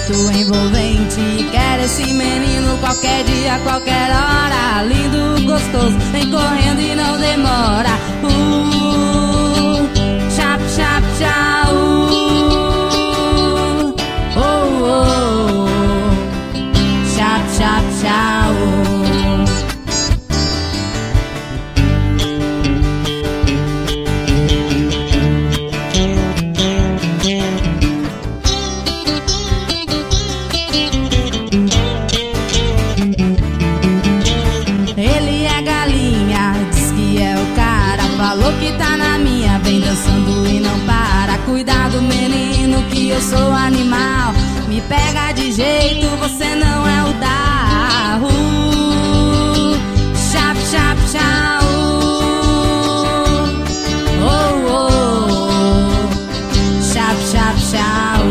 muito envolvente. Quero esse menino qualquer dia, qualquer hora. Lindo, gostoso, vem correndo e não demora. Chap, chap, chau. Oh, oh. Chap, chap, chau. Falou que tá na minha, vem dançando e não para. Cuidado, menino, que eu sou animal. Me pega de jeito, você não é o da chap, chap, chau. Oh, oh. Chap, chap, chau.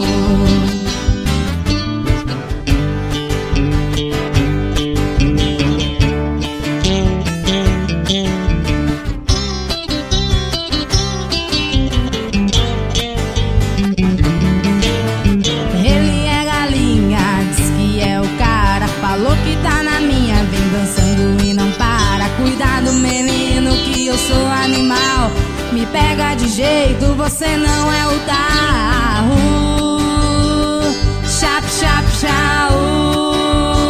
Falou que tá na minha, vem dançando e não para. Cuidado, menino, que eu sou animal. Me pega de jeito, você não é o da chap, chap, chau.